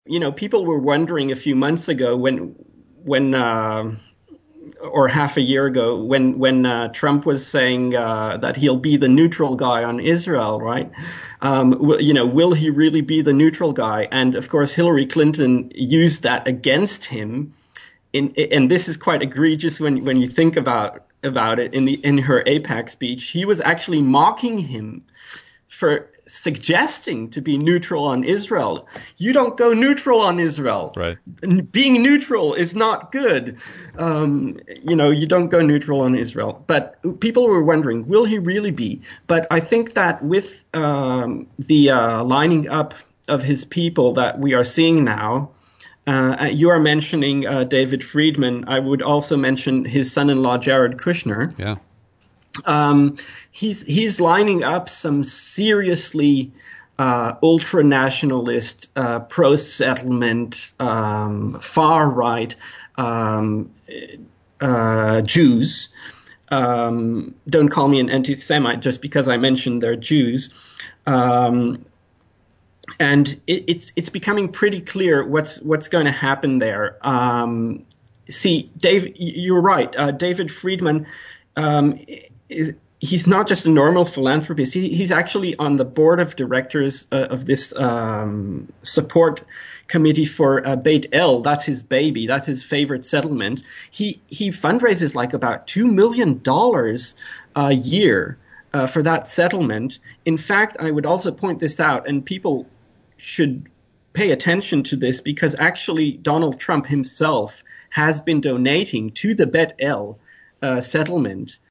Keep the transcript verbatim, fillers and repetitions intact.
You know, people were wondering a few months ago when, when, uh, or half a year ago, when when uh, Trump was saying uh, that he'll be the neutral guy on Israel, right? Um, w- you know, will he really be the neutral guy? And of course, Hillary Clinton used that against him. In, and this is quite egregious when when you think about about it. In the in her APAC speech, he was actually mocking him for suggesting to be neutral on Israel. You don't go neutral on Israel. Right. Being neutral is not good. Um, you know, you don't go neutral on Israel. But people were wondering, will he really be? But I think that with um, the uh, lining up of his people that we are seeing now, uh, you are mentioning uh, David Friedman. I would also mention his son-in-law, Jared Kushner. Yeah. Um, he's he's lining up some seriously uh, ultra-nationalist, uh, pro-settlement, um, far-right um, uh, Jews. Um, don't call me an anti-Semite just because I mentioned they're Jews. Um, and it, it's it's becoming pretty clear what's what's going to happen there. Um, see, Dave, you're right. Uh, David Friedman. Um, is, he's not just a normal philanthropist. He, he's actually on the board of directors uh, of this um, support committee for uh, Beit El. That's his baby. That's his favorite settlement. He he fundraises like about two million dollars a year uh, for that settlement. In fact, I would also point this out, and people should pay attention to this because actually Donald Trump himself has been donating to the Beit El uh, settlement